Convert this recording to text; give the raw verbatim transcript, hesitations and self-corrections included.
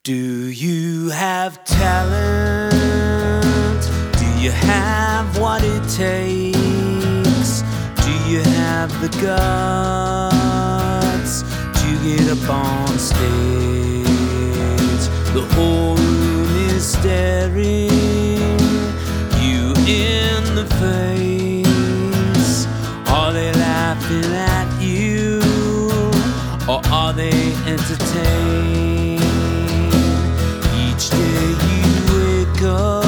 Do you have talent? Do you have what it takes? Do you have the guts to get up on stage? The whole room is staring you in the face. Are they laughing at you, or are they entertained? Each day you wake up